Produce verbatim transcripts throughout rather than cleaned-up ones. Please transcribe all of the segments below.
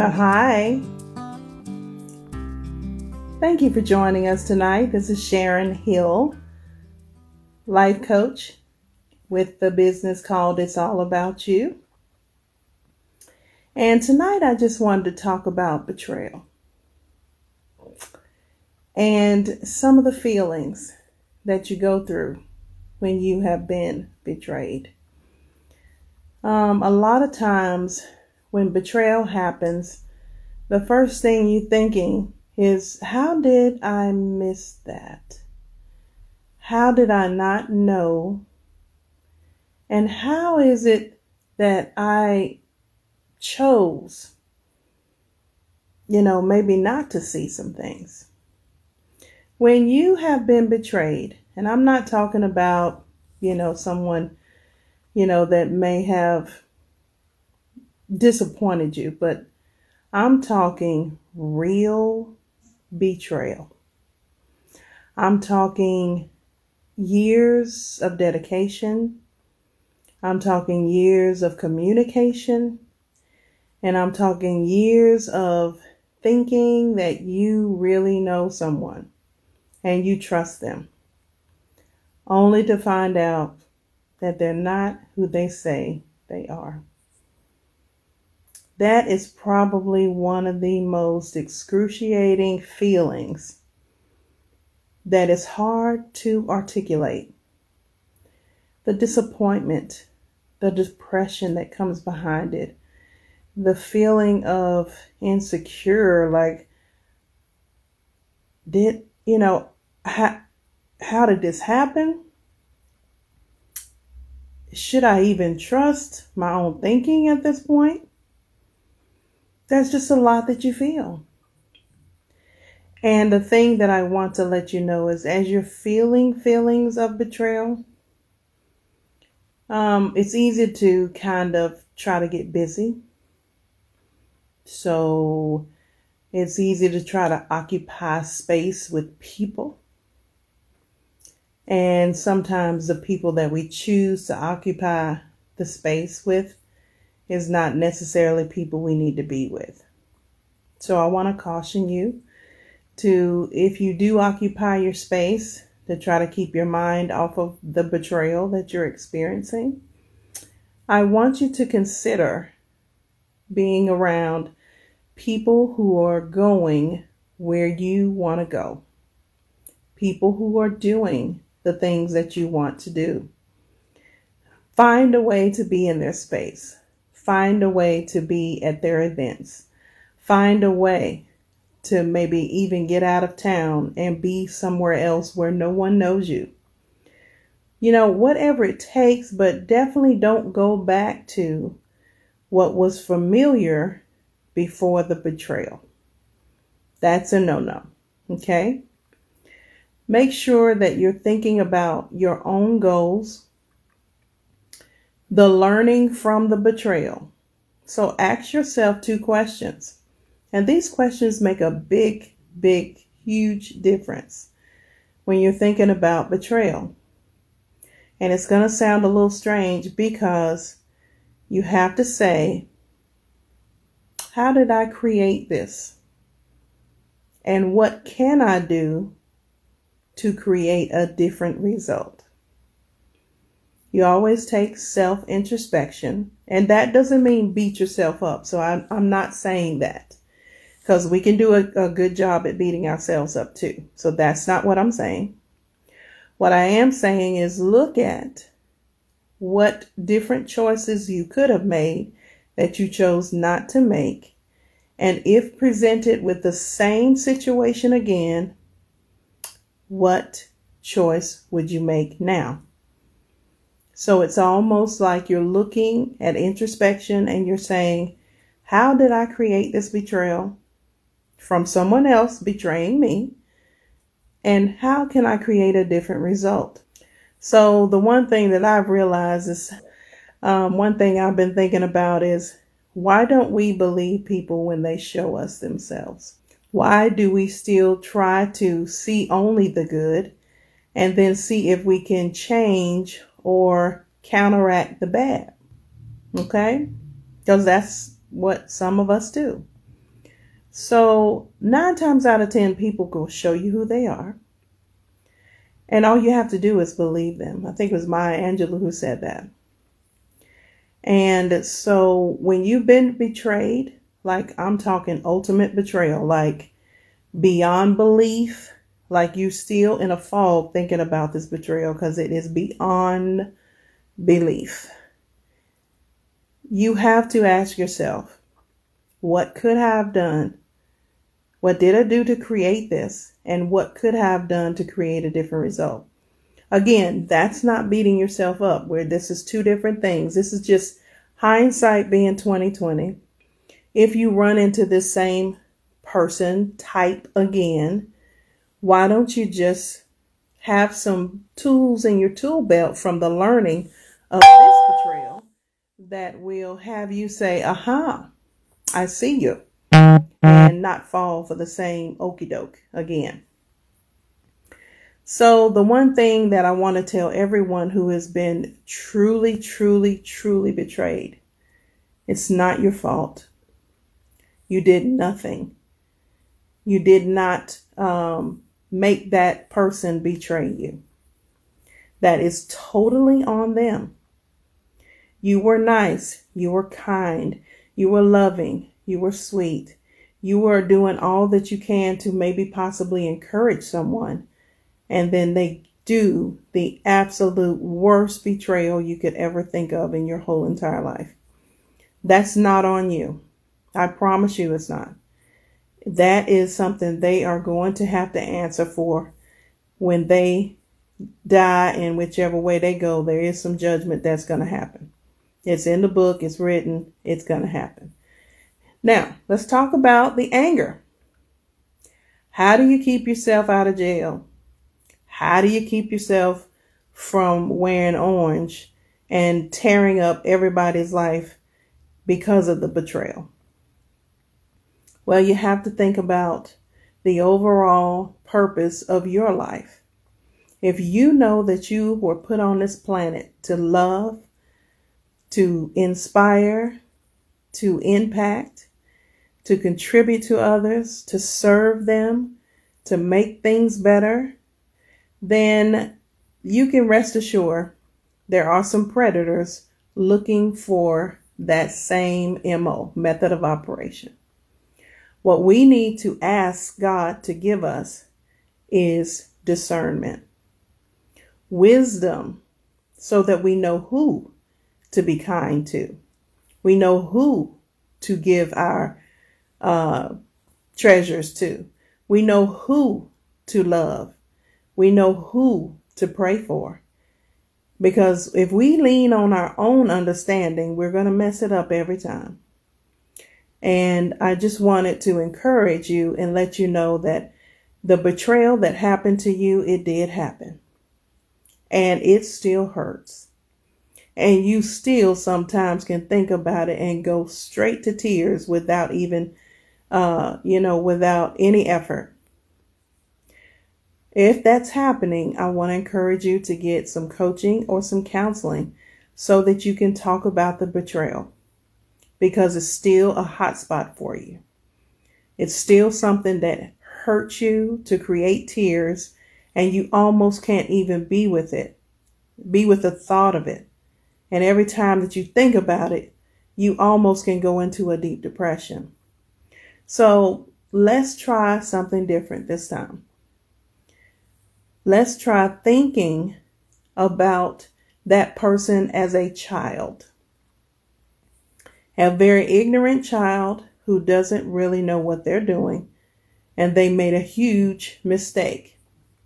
Well, hi. Thank you for joining us tonight. This is Sharon Hill, life coach with the business called It's All About You. And tonight I just wanted to talk about betrayal and some of the feelings that you go through when you have been betrayed. Um, a lot of times when betrayal happens, the first thing you're thinking is, how did I miss that? How did I not know? And how is it that I chose, you know, maybe not to see some things? When you have been betrayed, and I'm not talking about, you know, someone, you know, that may have disappointed you, but I'm talking real betrayal. I'm talking years of dedication. I'm talking years of communication. And I'm talking years of thinking that you really know someone and you trust them, only to find out that they're not who they say they are. That is probably one of the most excruciating feelings that is hard to articulate. The disappointment, the depression that comes behind it, the feeling of insecure, like, did, you know, how, how did this happen? Should I even trust my own thinking at this point? There's just a lot that you feel. And the thing that I want to let you know is, as you're feeling feelings of betrayal, um, it's easy to kind of try to get busy. So it's easy to try to occupy space with people. And sometimes the people that we choose to occupy the space with is not necessarily people we need to be with. So I want to caution you to, if you do occupy your space, to try to keep your mind off of the betrayal that you're experiencing. I want you to consider being around people who are going where you want to go. People who are doing the things that you want to do. Find a way to be in their space. Find a way to be at their events. Find a way to maybe even get out of town and be somewhere else where no one knows you. You know, whatever it takes, but definitely don't go back to what was familiar before the betrayal. That's a no-no, okay? Make sure that you're thinking about your own goals, the learning from the betrayal. So ask yourself two questions. And these questions make a big, big, huge difference when you're thinking about betrayal. And it's going to sound a little strange because you have to say, how did I create this? And what can I do to create a different result? You always take self-introspection, and that doesn't mean beat yourself up. So I'm, I'm not saying that, because we can do a, a good job at beating ourselves up too. So that's not what I'm saying. What I am saying is, look at what different choices you could have made that you chose not to make. And if presented with the same situation again, what choice would you make now? So it's almost like you're looking at introspection and you're saying, how did I create this betrayal from someone else betraying me? And how can I create a different result? So the one thing that I've realized is, um, one thing I've been thinking about is, why don't we believe people when they show us themselves? Why do we still try to see only the good and then see if we can change or counteract the bad? Okay? Because that's what some of us do. So nine times out of ten, people will show you who they are. And all you have to do is believe them. I think it was Maya Angelou who said that. And so when you've been betrayed, like I'm talking ultimate betrayal, like beyond belief, like you still in a fog thinking about this betrayal because it is beyond belief. You have to ask yourself, what could I have done? What did I do to create this? And what could I have done to create a different result? Again, that's not beating yourself up, where this is two different things. This is just hindsight being twenty twenty. If you run into this same person type again, why don't you just have some tools in your tool belt from the learning of this betrayal that will have you say, aha, I see you, and not fall for the same okie doke again. So the one thing that I want to tell everyone who has been truly, truly, truly betrayed, it's not your fault. You did nothing. You did not um, make that person betray you. That is totally on them. You were nice. You were kind. You were loving. You were sweet. You were doing all that you can to maybe possibly encourage someone. And then they do the absolute worst betrayal you could ever think of in your whole entire life. That's not on you. I promise you it's not. That is something they are going to have to answer for when they die, and whichever way they go, there is some judgment that's going to happen. It's in the book. It's written. It's going to happen. Now, let's talk about the anger. How do you keep yourself out of jail? How do you keep yourself from wearing orange and tearing up everybody's life because of the betrayal? Well, you have to think about the overall purpose of your life. If you know that you were put on this planet to love, to inspire, to impact, to contribute to others, to serve them, to make things better, then you can rest assured there are some predators looking for that same M O, method of operation. What we need to ask God to give us is discernment, wisdom, so that we know who to be kind to. We know who to give our uh, treasures to. We know who to love. We know who to pray for. Because if we lean on our own understanding, we're going to mess it up every time. And I just wanted to encourage you and let you know that the betrayal that happened to you, it did happen. And it still hurts. And you still sometimes can think about it and go straight to tears without even, uh, you know, without any effort. If that's happening, I want to encourage you to get some coaching or some counseling so that you can talk about the betrayal, because it's still a hot spot for you. It's still something that hurts you to create tears, and you almost can't even be with it, be with the thought of it. And every time that you think about it, you almost can go into a deep depression. So let's try something different this time. Let's try thinking about that person as a child. A very ignorant child who doesn't really know what they're doing, and they made a huge mistake.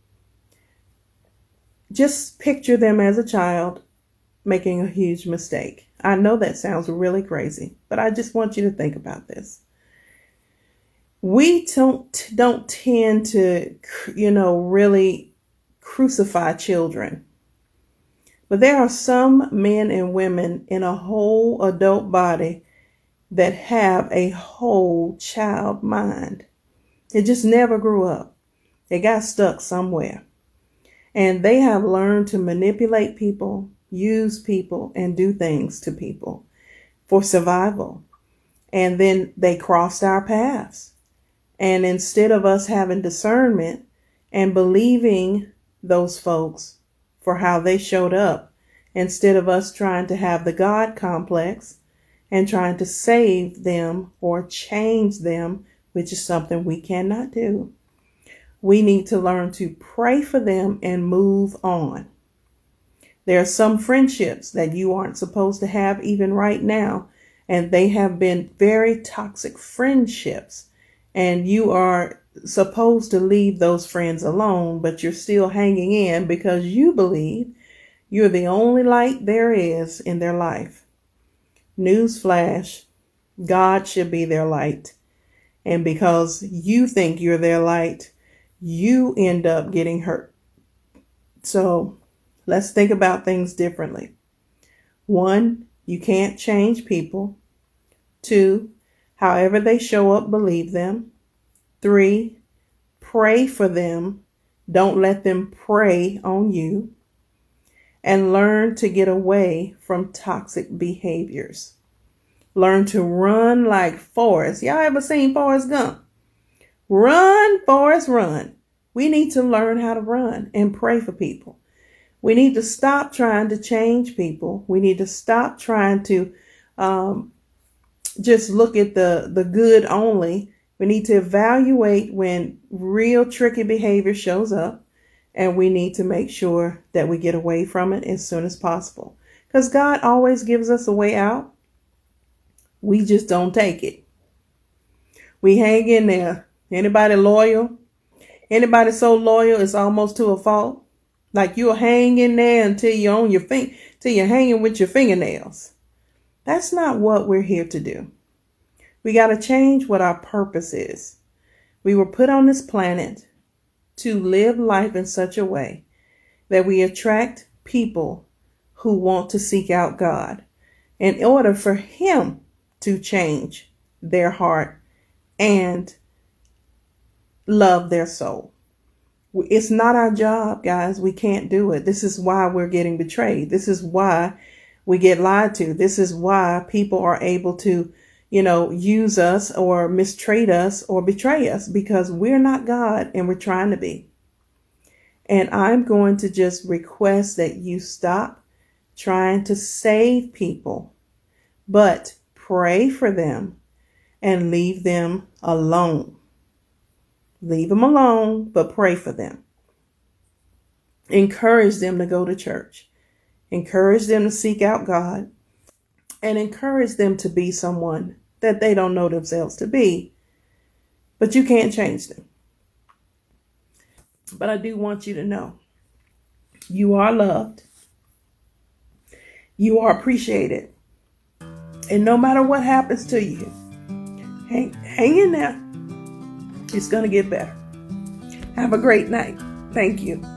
Just picture them as a child making a huge mistake. I know that sounds really crazy, but I just want you to think about this. We don't, don't tend to, you know, really crucify children. But there are some men and women in a whole adult body that have a whole child mind. It just never grew up. They got stuck somewhere. And they have learned to manipulate people, use people, and do things to people for survival. And then they crossed our paths. And instead of us having discernment and believing those folks for how they showed up, instead of us trying to have the God complex and trying to save them or change them, which is something we cannot do, we need to learn to pray for them and move on. There are some friendships that you aren't supposed to have even right now, and they have been very toxic friendships, and you are supposed to leave those friends alone, but you're still hanging in because you believe you're the only light there is in their life. Newsflash, God should be their light. And because you think you're their light, you end up getting hurt. So let's think about things differently. One, you can't change people. Two, however they show up, believe them. Three, pray for them. Don't let them prey on you. And learn to get away from toxic behaviors. Learn to run like Forrest. Y'all ever seen Forrest Gump? Run, Forrest, run. We need to learn how to run and pray for people. We need to stop trying to change people. We need to stop trying to um, just look at the, the good only. We need to evaluate when real tricky behavior shows up. And we need to make sure that we get away from it as soon as possible. Because God always gives us a way out. We just don't take it. We hang in there. Anybody loyal? Anybody so loyal it's almost to a fault? Like you'll hang in there until you're on your fin- till you're hanging with your fingernails. That's not what we're here to do. We got to change what our purpose is. We were put on this planet to live life in such a way that we attract people who want to seek out God in order for Him to change their heart and love their soul. It's not our job, guys. We can't do it. This is why we're getting betrayed. This is why we get lied to. This is why people are able to, you know, use us or mistreat us or betray us, because we're not God and we're trying to be. And I'm going to just request that you stop trying to save people, but pray for them and leave them alone. Leave them alone, but pray for them. Encourage them to go to church. Encourage them to seek out God. And encourage them to be someone that they don't know themselves to be. But you can't change them. But I do want you to know you are loved. You are appreciated. And no matter what happens to you, hang, hang in there. It's going to get better. Have a great night. Thank you.